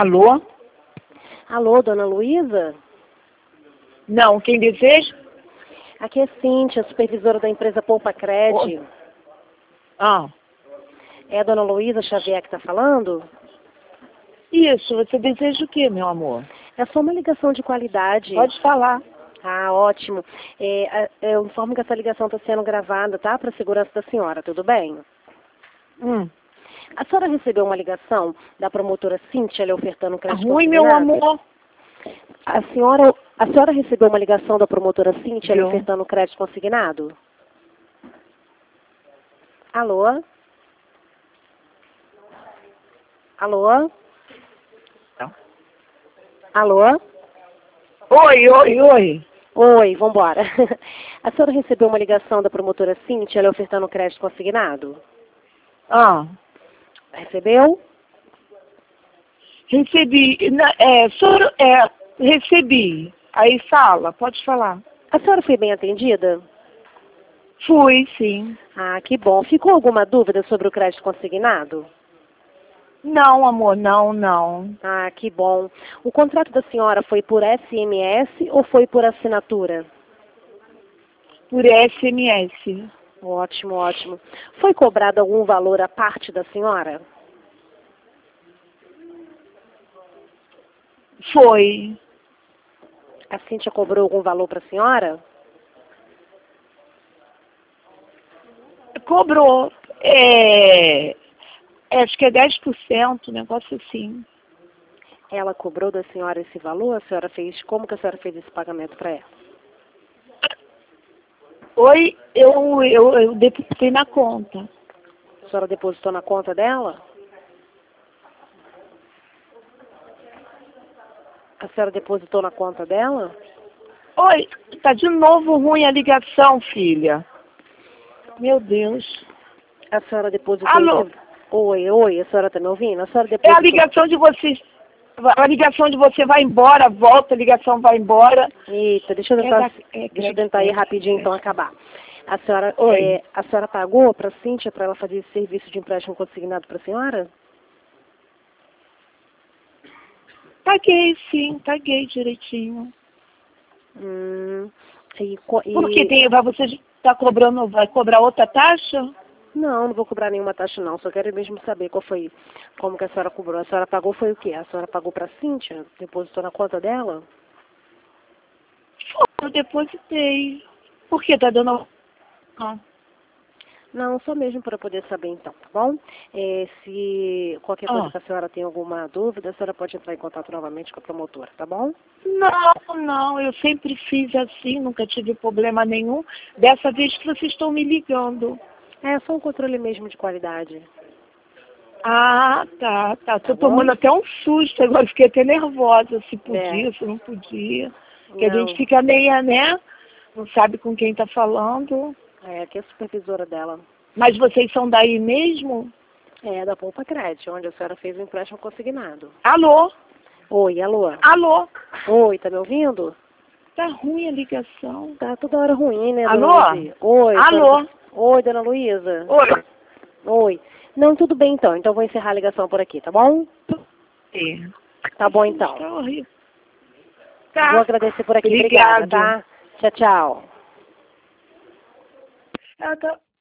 Alô? Alô, dona Luísa? Não, quem deseja? Aqui é Cíntia, supervisora da empresa Poupa Cred. Ah, É a dona Luísa Xavier que está falando? isso, você deseja o quê, meu amor? É só uma ligação de qualidade. Pode falar. Ah, ótimo. Eu informo que essa ligação está sendo gravada, tá? Para a segurança da senhora, tudo bem? A senhora recebeu uma ligação da promotora Cíntia lhe ofertando Tá crédito ruim, meu consignado? amor. A senhora recebeu uma ligação da promotora Cíntia lhe Viu? ofertando crédito consignado? Alô? Alô? Não. Alô? Oi. Oi, vambora. A senhora recebeu uma ligação da promotora Cíntia lhe ofertando crédito consignado? Ah, Recebeu? recebi. Recebi. Aí fala, pode falar. A senhora foi bem atendida? Fui, sim. Ah, que bom. Ficou alguma dúvida sobre o crédito consignado? Não, amor, não. Ah, que bom. O contrato da senhora foi por SMS ou foi por assinatura? Por SMS. Ótimo, ótimo. Foi cobrado algum valor à parte da senhora? Foi. A Cíntia cobrou algum valor para a senhora? Cobrou. Acho que é 10%, um negócio assim. Ela cobrou da senhora esse valor? A senhora fez? Como que a senhora fez esse pagamento para ela? Oi, eu depositei na conta. A senhora depositou na conta dela? A senhora depositou na conta dela? Oi, tá de novo ruim a ligação, filha. Meu Deus. A senhora depositou Alô? esse... Oi, a senhora está me ouvindo? A senhora É depositou... a ligação de vocês. A ligação de você vai embora, volta, a ligação vai embora. Eita, deixa eu tentar ir rapidinho então acabar. A senhora, Oi. a senhora pagou para a Cíntia para ela fazer esse serviço de empréstimo consignado para a senhora? Paguei, sim, paguei direitinho. Porque você está cobrando, vai cobrar outra taxa? Não vou cobrar nenhuma taxa não, só quero mesmo saber como que a senhora cobrou. A senhora pagou foi o quê? A senhora pagou para a Cíntia? Depositou na conta dela? Eu depositei. Por que tá dando... Ah. Não, só mesmo para poder saber então, tá bom? Se qualquer coisa que a senhora tem alguma dúvida, a senhora pode entrar em contato novamente com a promotora, tá bom? Não, eu sempre fiz assim, nunca tive problema nenhum. Dessa vez que vocês estão me ligando. É só um controle mesmo de qualidade. Ah, tá. Tô Tá tomando bom? até um susto, agora fiquei até nervosa, se podia, se não podia. Porque a gente fica meia, né? Não sabe com quem tá falando. Aqui é a supervisora dela. Mas vocês são daí mesmo? É, da Poupa Cred, onde a senhora fez o empréstimo consignado. Alô? Oi, alô? Alô? Oi, tá me ouvindo? Tá ruim a ligação. Tá toda hora ruim, né, Alô? dona Luísa? Oi. Alô? Oi, dona Luísa. Oi. Oi. Não, tudo bem então. Então vou encerrar a ligação por aqui, tá bom? Tá bom então. Tá horrível. Tá. Vou agradecer por aqui. Obrigada, tá? Tchau. Ela tá...